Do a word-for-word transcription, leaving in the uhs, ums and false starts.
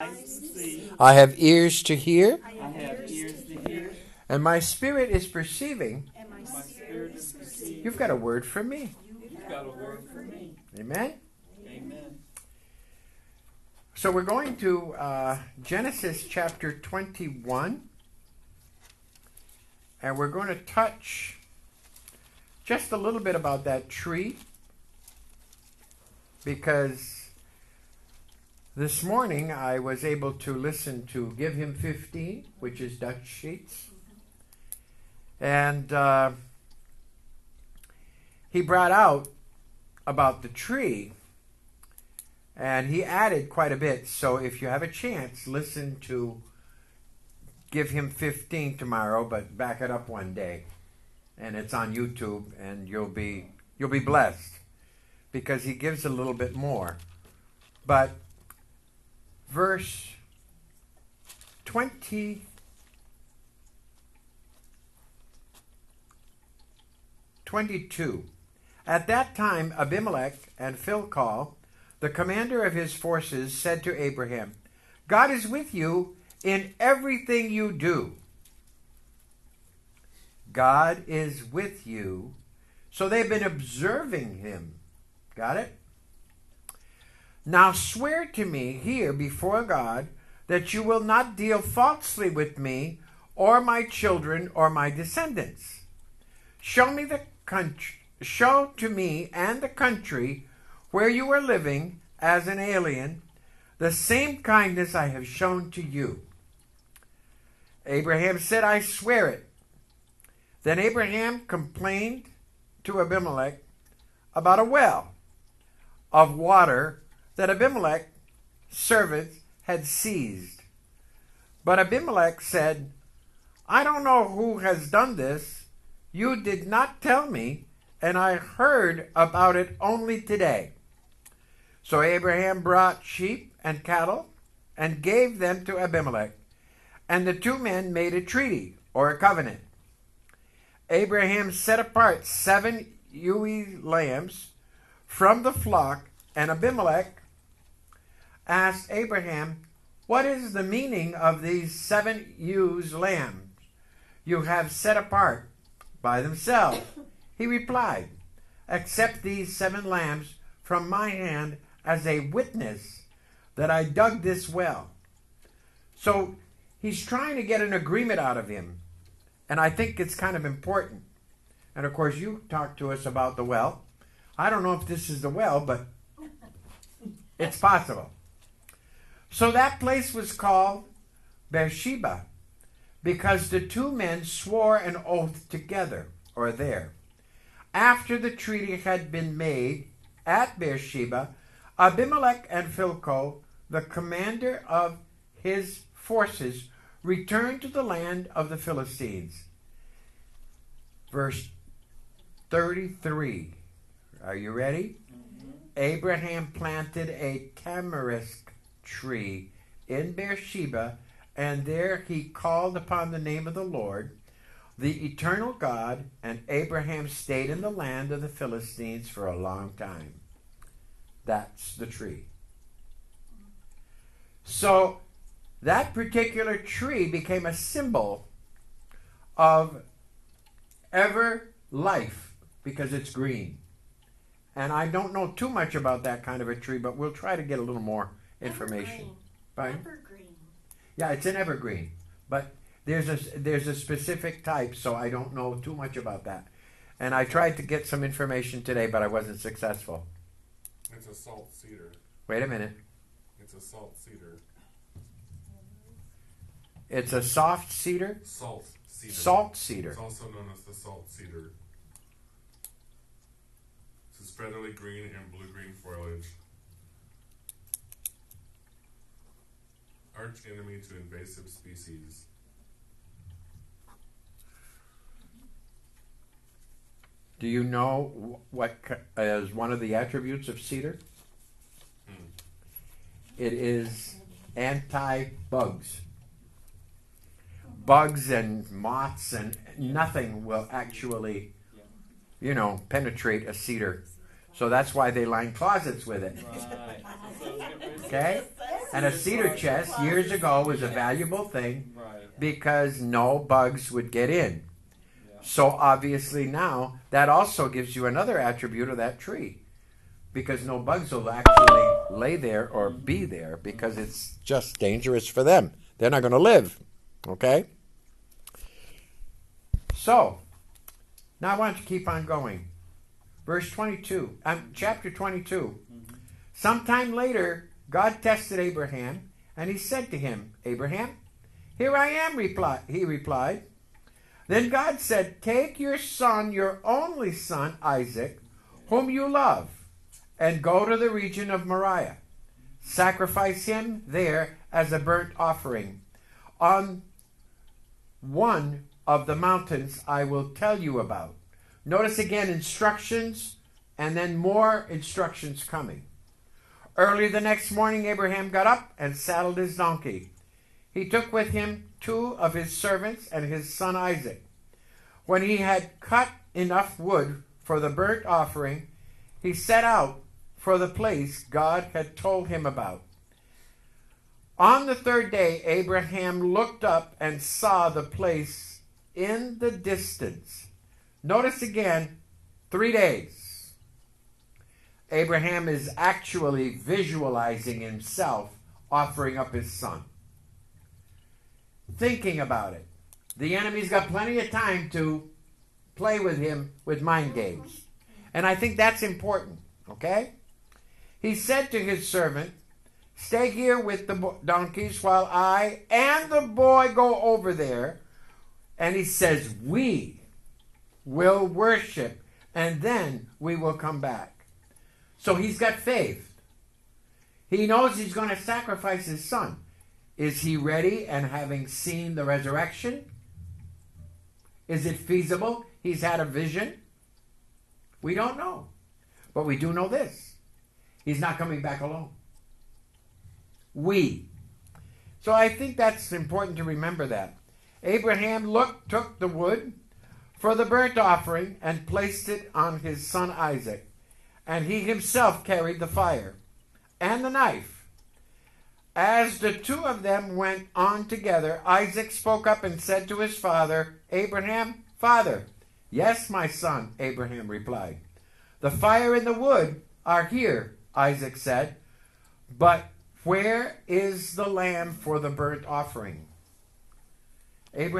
I have ears to hear, I have ears to hear, and my spirit is perceiving. and my spirit is perceiving. You've got a word for me. You've got a word for me. Amen? Amen. So we're going to uh, Genesis chapter twenty-one, and we're going to touch just a little bit about that tree, because this morning I was able to listen to Give Him fifteen, which is Dutch Sheets, and uh, he brought out about the tree. And he added quite a bit. So if you have a chance, listen to Give Him fifteen tomorrow, but back it up one day. And it's on YouTube, and you'll be you'll be blessed, because he gives a little bit more. But verse twenty twenty-two. At that time Abimelech and Phicol, the commander of his forces, said to Abraham, God is with you in everything you do. God is with you. So they've been observing him. Got it? Now swear to me here before God that you will not deal falsely with me or my children or my descendants. Show me the country, show to me and the country where you are living as an alien, the same kindness I have shown to you. Abraham said, I swear it. Then Abraham complained to Abimelech about a well of water that Abimelech's servants had seized. But Abimelech said, I don't know who has done this. You did not tell me, and I heard about it only today. So Abraham brought sheep and cattle and gave them to Abimelech, and the two men made a treaty, or a covenant. Abraham set apart seven ewe lambs from the flock, and Abimelech asked Abraham, what is the meaning of these seven ewe lambs you have set apart by themselves? He replied, accept these seven lambs from my hand as a witness that I dug this well. So he's trying to get an agreement out of him. And I think it's kind of important. And of course, you talked to us about the well. I don't know if this is the well, but it's possible. So that place was called Beersheba, because the two men swore an oath together, or there. After the treaty had been made at Beersheba, Abimelech and Phicol, the commander of his forces, returned to the land of the Philistines. Verse thirty-three. Are you ready? Mm-hmm. Abraham planted a tamarisk tree in Beersheba, and there he called upon the name of the Lord, the eternal God, and Abraham stayed in the land of the Philistines for a long time. That's the tree. So that particular tree became a symbol of ever life, because it's green. And I don't know too much about that kind of a tree, but we'll try to get a little more information. Evergreen. Evergreen. Yeah, it's an evergreen, but there's a there's a specific type, so I don't know too much about that. And I tried to get some information today, but I wasn't successful. It's a salt cedar. Wait a minute. It's a salt cedar. It's a soft cedar? Salt cedar. Salt cedar. It's also known as the salt cedar. It's spreadily green and blue-green foliage. Arch enemy to invasive species. Do you know what is one of the attributes of cedar? Hmm. It is anti-bugs. Bugs and moths and nothing will actually, you know, penetrate a cedar. So that's why they line closets with it. Right. Okay? That's And a cedar chest years ago was a valuable thing Right. because no bugs would get in. Yeah. So obviously now that also gives you another attribute of that tree, because no bugs will actually lay there or be there because it's just dangerous for them. They're not going to live. Okay? So, now I want to keep on going. Verse twenty-two, um, chapter twenty-two. Mm-hmm. Sometime later, God tested Abraham, and he said to him, Abraham, here I am, reply, he replied. Then God said, take your son, your only son, Isaac, whom you love, and go to the region of Moriah. Sacrifice him there as a burnt offering on one of the mountains I will tell you about. Notice again instructions and then more instructions coming. Early the next morning, Abraham got up and saddled his donkey. He took with him two of his servants and his son Isaac. When he had cut enough wood for the burnt offering, he set out for the place God had told him about. On the third day, Abraham looked up and saw the place in the distance. Notice again, three days. Abraham is actually visualizing himself offering up his son. Thinking about it. The enemy's got plenty of time to play with him with mind games. And I think that's important, okay? He said to his servant, stay here with the donkeys while I and the boy go over there. And he says, we will worship, and then we will come back. So he's got faith. He knows he's going to sacrifice his son. Is he ready and having seen the resurrection? Is it feasible? He's had a vision? We don't know. But we do know this. He's not coming back alone. We. So I think that's important to remember that. Abraham looked, took the wood for the burnt offering and placed it on his son Isaac. And he himself carried the fire and the knife. As the two of them went on together, Isaac spoke up and said to his father, Abraham, Father. Yes, my son, Abraham replied. The fire and the wood are here, Isaac said. But where is the lamb for the burnt offering? Abraham